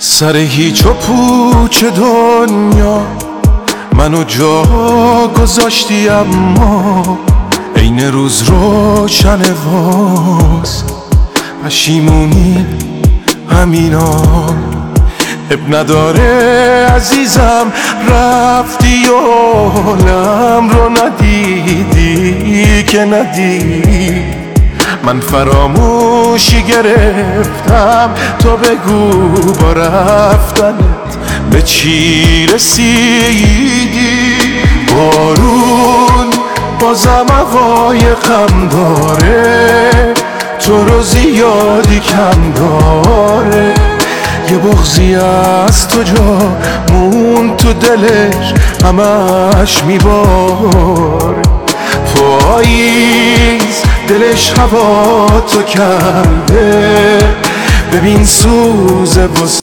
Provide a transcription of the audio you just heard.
سر هیچ و پوچ دنیا منو جا گذاشتی، اما عین روز روشن واس پشیمونی همینا. اب نداره عزیزم رفتی و حالم رو ندیدی که ندیدی. من فراموشی گرفتم، تو بگو با رفتنت به چی رسیدی. بارون بازم هوای غم داره، تو رو زیادی کم داره. یه بغضی از تو جا مون تو دلش همش میباره. پاییز دلش هوا تو کرده، ببین سوزه